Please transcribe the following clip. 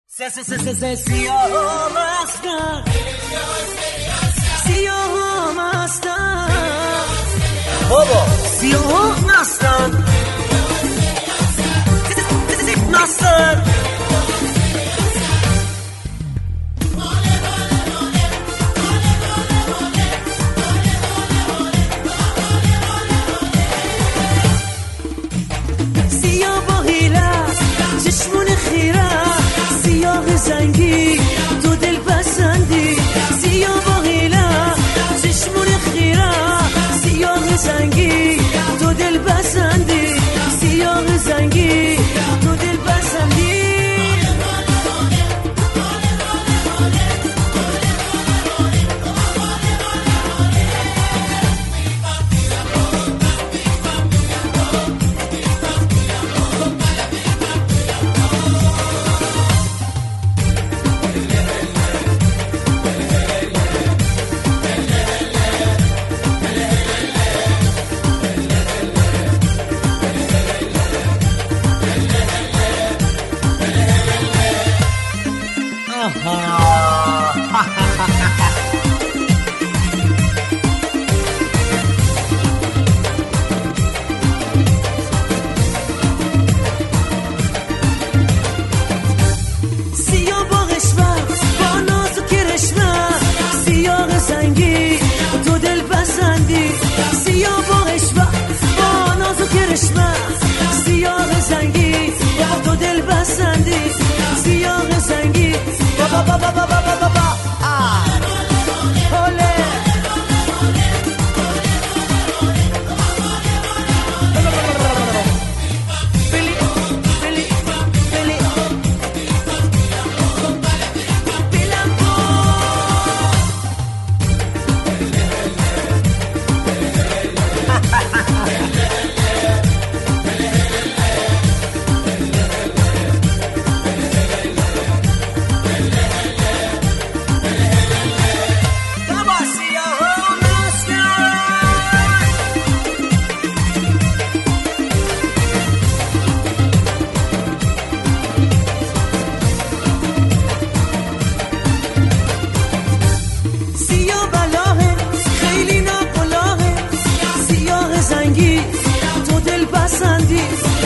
سیاه مستم، سیاه مستم بابا، سیاه مستم مستم. سیاه با حیله چشمون خیره، سیاه زنگی تو دل بسندی، سیاه با حیله چشمون خیره، سیاه زنگی تو دل بسندی، سیاه زنگی تو دل بسندی. سیاه با قشمه با ناز و کرشمه، سیاه زنگی تو دل بسندی، سیاه با قشمه با ناز و کرشمه، سیاه زنگی تو دل بسندی، سیاه زنگی با با با با با با با با هوله. زنگی تو دل بسندی،